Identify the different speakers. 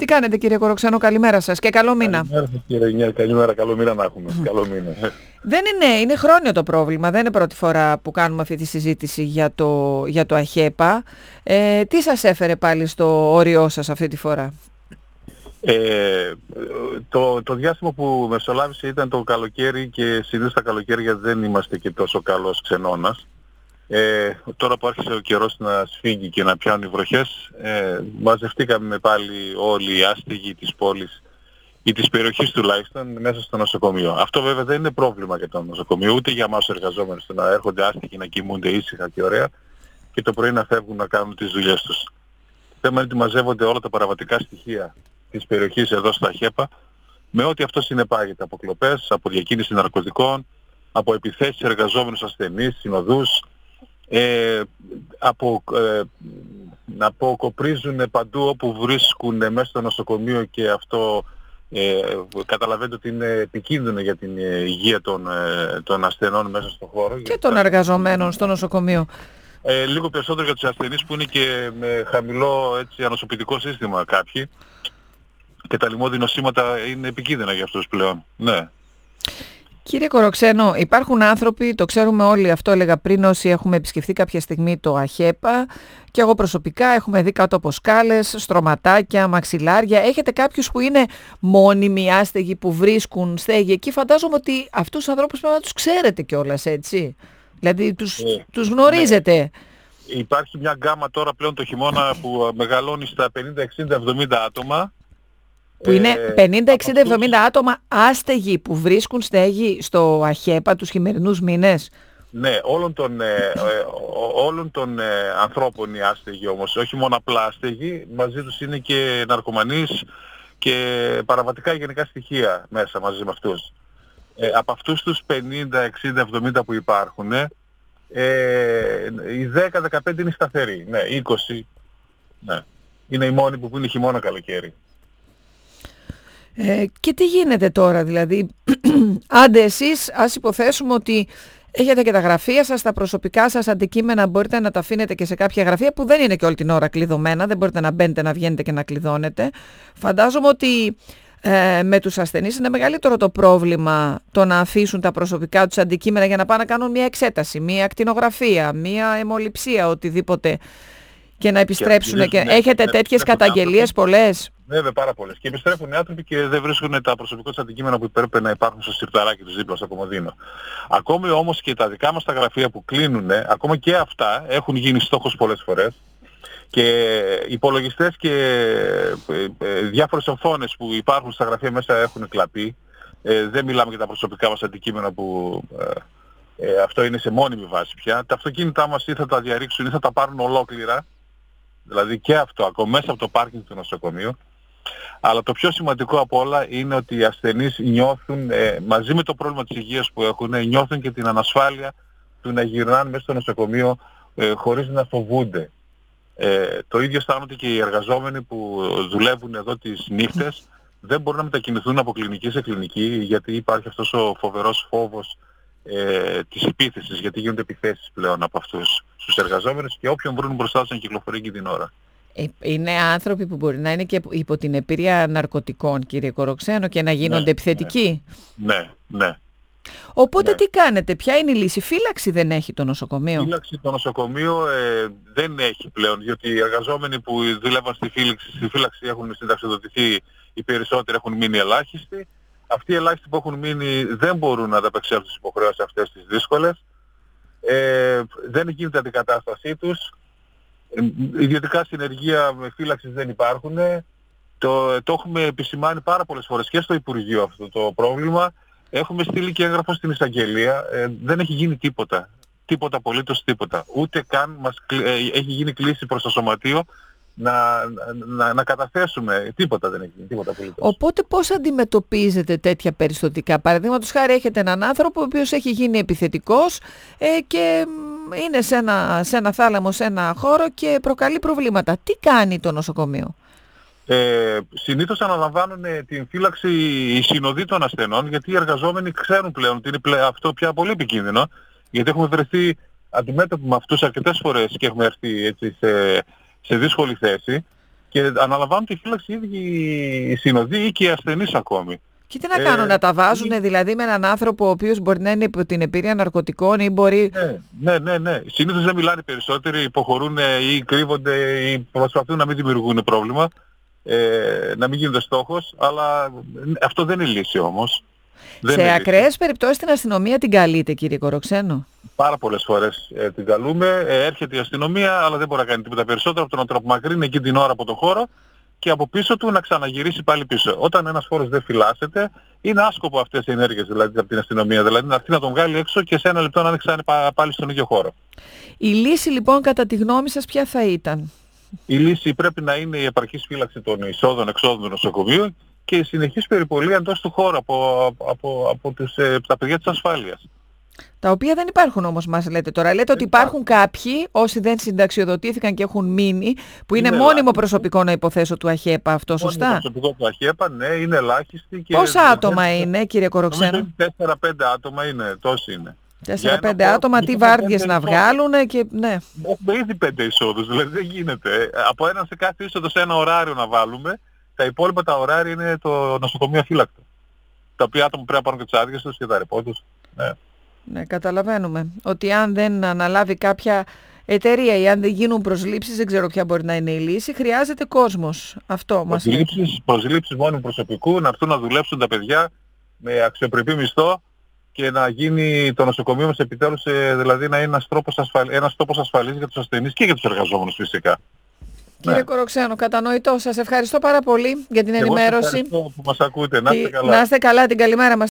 Speaker 1: κάνετε κύριε Κοροξένο, καλημέρα σας και καλό μήνα.
Speaker 2: Καλημέρα σας κύριε Νιέλ, καλημέρα, καλό μήνα να έχουμε. Καλό μήνα.
Speaker 1: Δεν είναι χρόνιο το πρόβλημα, δεν είναι πρώτη φορά που κάνουμε αυτή τη συζήτηση για το ΑΧΕΠΑ. Τι σας έφερε πάλι στο όριό σας αυτή τη φορά?
Speaker 2: Το διάστημα που μεσολάβησε ήταν το καλοκαίρι και συνήθως τα καλοκαίρια δεν είμαστε και τόσο καλός ξενώνας. Τώρα που άρχισε ο καιρός να σφίγγει και να πιάνουν οι βροχές, μαζευτήκαμε πάλι όλοι οι άστεγοι της πόλης ή της περιοχής τουλάχιστον μέσα στο νοσοκομείο. Αυτό βέβαια δεν είναι πρόβλημα για το νοσοκομείο, ούτε για εμάς τους εργαζόμενους, να έρχονται άστεγοι να κοιμούνται ήσυχα και ωραία και το πρωί να φεύγουν να κάνουν τις δουλειές τους. Το θέμα είναι ότι μαζεύονται όλα τα παραβατικά στοιχεία της περιοχής εδώ στα ΑΧΕΠΑ, με ό,τι αυτό συνεπάγεται, από κλοπές, από διακίνηση ναρκωτικών, από επιθέσεις σε εργαζόμενους ασθενείς, συνοδούς, να αποκοπρίζουν παντού όπου βρίσκουν μέσα στο νοσοκομείο και αυτό καταλαβαίνετε ότι είναι επικίνδυνο για την υγεία των ασθενών μέσα στον χώρο.
Speaker 1: Και των εργαζομένων στο νοσοκομείο.
Speaker 2: Λίγο περισσότερο για τους ασθενείς που είναι και με χαμηλό ανοσοποιητικό σύστημα κάποιοι και τα λοιμώδη νοσήματα είναι επικίνδυνα για αυτούς πλέον. Ναι.
Speaker 1: Κύριε Κοροξένο, υπάρχουν άνθρωποι, το ξέρουμε όλοι, αυτό έλεγα πριν, όσοι έχουμε επισκεφθεί κάποια στιγμή το ΑΧΕΠΑ και εγώ προσωπικά έχουμε δει κάτω από σκάλες, στρωματάκια, μαξιλάρια. Έχετε κάποιους που είναι μόνιμοι άστεγοι που βρίσκουν στέγη εκεί. Φαντάζομαι ότι αυτούς τους ανθρώπους πρέπει να τους ξέρετε κιόλας, έτσι. Δηλαδή τους γνωρίζετε.
Speaker 2: Ναι. Υπάρχει μια γκάμα τώρα πλέον το χειμώνα που μεγαλώνει στα 50, 60, 70 άτομα.
Speaker 1: Που είναι 50, 60, 70 άτομα άστεγοι που βρίσκουν στέγη στο ΑΧΕΠΑ τους χειμερινούς μήνες.
Speaker 2: Ναι, όλων των ανθρώπων οι άστεγοι όμως, όχι μόνο απλά άστεγοι, μαζί τους είναι και ναρκωμανείς και παραβατικά γενικά στοιχεία μέσα μαζί με αυτούς. Από αυτούς τους 50, 60, 70 που υπάρχουν, οι 10, 15 είναι σταθεροί, ναι, 20, ναι. Είναι οι μόνοι που είναι χειμώνα καλοκαίρι.
Speaker 1: Και τι γίνεται τώρα, δηλαδή, άντε εσείς ας υποθέσουμε ότι έχετε και τα γραφεία σας, τα προσωπικά σας αντικείμενα μπορείτε να τα αφήνετε και σε κάποια γραφεία που δεν είναι και όλη την ώρα κλειδωμένα, δεν μπορείτε να μπαίνετε, να βγαίνετε και να κλειδώνετε. Φαντάζομαι ότι με τους ασθενείς είναι μεγαλύτερο το πρόβλημα το να αφήσουν τα προσωπικά τους αντικείμενα για να πάνε να κάνουν μια εξέταση, μια ακτινογραφία, μια αιμοληψία, οτιδήποτε και να επιστρέψουν. Και έχετε τέτοιες καταγγελίες πολλές?
Speaker 2: Βέβαια, πάρα πολλές. Και επιστρέφουν οι άνθρωποι και δεν βρίσκουν τα προσωπικά τους αντικείμενα που πρέπει να υπάρχουν στο σιρταράκι τους δίπλα στο κομμωδίνο. Ακόμη όμως και τα δικά μας τα γραφεία που κλείνουν, ακόμα και αυτά έχουν γίνει στόχος πολλές φορές. Και υπολογιστές και διάφορες οθόνες που υπάρχουν στα γραφεία μέσα έχουν κλαπεί. Δεν μιλάμε για τα προσωπικά μας αντικείμενα που αυτό είναι σε μόνιμη βάση πια. Τα αυτοκίνητά μας ή θα τα διαρρήξουν ή θα τα πάρουν ολόκληρα. Δηλαδή και αυτό, ακόμα μέσα από το πάρκινγκ του νοσοκομείου. Αλλά το πιο σημαντικό από όλα είναι ότι οι ασθενείς νιώθουν, μαζί με το πρόβλημα της υγείας που έχουν, νιώθουν και την ανασφάλεια του να γυρνάνε μέσα στο νοσοκομείο χωρίς να φοβούνται. Το ίδιο αισθάνονται και οι εργαζόμενοι που δουλεύουν εδώ τις νύχτες, δεν μπορούν να μετακινηθούν από κλινική σε κλινική γιατί υπάρχει αυτός ο φοβερός φόβος της επίθεσης, γιατί γίνονται επιθέσεις πλέον από αυτούς στους εργαζόμενους και όποιον βρουν μπροστά τους να κυκλοφορεί και την ώρα.
Speaker 1: Είναι άνθρωποι που μπορεί να είναι και υπό την επίρρεια ναρκωτικών, κύριε Κοροξένο, και να γίνονται επιθετικοί.
Speaker 2: Ναι.
Speaker 1: Οπότε τι κάνετε, ποια είναι η λύση? Φύλαξη δεν έχει το νοσοκομείο?
Speaker 2: Φύλαξη το νοσοκομείο δεν έχει πλέον, διότι οι εργαζόμενοι που δούλευαν στη φύλαξη έχουν συνταξιοδοτηθεί, οι περισσότεροι έχουν μείνει ελάχιστοι. Αυτοί οι ελάχιστοι που έχουν μείνει δεν μπορούν να ανταπεξέλθουν στις υποχρεώσεις αυτές τις δύσκολες. Δεν γίνεται αντικατάστασή τους. Ιδιωτικά συνεργεία με φύλαξης δεν υπάρχουν. Το έχουμε επισημάνει πάρα πολλές φορές και στο Υπουργείο αυτό το πρόβλημα. Έχουμε στείλει και έγγραφο στην εισαγγελία. Δεν έχει γίνει τίποτα. Τίποτα, απολύτως τίποτα. Ούτε καν έχει γίνει κλήση προς το σωματείο να καταθέσουμε. Τίποτα δεν έχει γίνει, τίποτα απολύτως.
Speaker 1: Οπότε πώς αντιμετωπίζετε τέτοια περιστατικά? Παραδείγματος χάρη έχετε έναν άνθρωπο ο οποίος έχει γίνει επιθετικός και είναι σε ένα θάλαμο, σε ένα χώρο και προκαλεί προβλήματα. Τι κάνει το νοσοκομείο?
Speaker 2: Συνήθως αναλαμβάνουν την φύλαξη οι συνοδοί των ασθενών, γιατί οι εργαζόμενοι ξέρουν πλέον ότι είναι αυτό πια πολύ επικίνδυνο, γιατί έχουμε βρεθεί αντιμέτωποι με αυτούς αρκετές φορές και έχουμε έρθει έτσι σε δύσκολη θέση Και αναλαμβάνουν τη φύλαξη οι ίδιοι οι συνοδοί ή και οι ασθενείς ακόμη.
Speaker 1: Και τι να κάνουν, να τα βάζουν δηλαδή με έναν άνθρωπο ο οποίος μπορεί να είναι υπό την επίρρεια ναρκωτικών ή μπορεί...
Speaker 2: Ναι. Συνήθως δεν μιλάνε περισσότεροι, υποχωρούν ή κρύβονται ή προσπαθούν να μην δημιουργούν πρόβλημα, να μην γίνονται στόχος, αλλά αυτό δεν είναι λύση όμως.
Speaker 1: Σε ακραίες περιπτώσεις την αστυνομία την καλείτε, κύριε Κοροξένο?
Speaker 2: Πάρα πολλές φορές την καλούμε, έρχεται η αστυνομία, αλλά δεν μπορεί να κάνει τίποτα περισσότερο από το να τον απομακρύνει εκεί την ώρα από το χώρο και από πίσω του να ξαναγυρίσει πάλι πίσω. Όταν ένας χώρος δεν φυλάσσεται, είναι άσκοπο αυτές οι ενέργειες δηλαδή από την αστυνομία. Δηλαδή να έρθει να τον βγάλει έξω και σε ένα λεπτό να ανοίξει πάλι στον ίδιο χώρο.
Speaker 1: Η λύση λοιπόν κατά τη γνώμη σας ποια θα ήταν?
Speaker 2: Η λύση πρέπει να είναι η επαρκής φύλαξη των εισόδων-εξόδων του νοσοκομείου και η συνεχής περιπολία εντός του χώρου από τα παιδιά της ασφάλειας.
Speaker 1: Τα οποία δεν υπάρχουν όμως, μας λέτε τώρα. Λέτε ότι υπάρχουν κάποιοι, όσοι δεν συνταξιοδοτήθηκαν και έχουν μείνει, που είναι μόνιμο προσωπικό, να υποθέσω, του ΑΧΕΠΑ. Αυτό σωστά?
Speaker 2: Μόνιμο προσωπικό του ΑΧΕΠΑ, ναι, είναι ελάχιστοι.
Speaker 1: Πόσα άτομα είναι, κύριε Κοροξένο?
Speaker 2: 4-5 άτομα είναι, τόσοι είναι.
Speaker 1: 4-5 άτομα, τι βάρδιες να βγάλουν και ναι.
Speaker 2: Έχουμε ήδη 5 εισόδους, δηλαδή δεν γίνεται. Από ένα σε κάθε είσοδο σε ένα ωράριο να βάλουμε, τα υπόλοιπα τα ωράρια είναι το νοσοκομείο αφύλακτο. Τα οποία άτομα πρέπει να πάρουν και τις άδειες τους και τα ρεπό τους.
Speaker 1: Ναι, καταλαβαίνουμε ότι αν δεν αναλάβει κάποια εταιρεία ή αν δεν γίνουν προσλήψεις, δεν ξέρω ποια μπορεί να είναι η λύση, χρειάζεται κόσμος. Αυτό μας λέει.
Speaker 2: Προσλήψεις μόνιμου προσωπικού, να έρθουν να δουλέψουν τα παιδιά με αξιοπρεπή μισθό και να γίνει το νοσοκομείο μας επιτέλους, δηλαδή να είναι ένας τόπος ασφαλής για τους ασθενείς και για τους εργαζόμενους φυσικά.
Speaker 1: Κύριε Κοροξένο, κατανοητό. Σας ευχαριστώ πάρα πολύ για την ενημέρωση.
Speaker 2: Εγώ σας ευχαριστώ που μας ακούτε. Να είστε καλά.
Speaker 1: Να είστε καλά, την καλημέρα μας.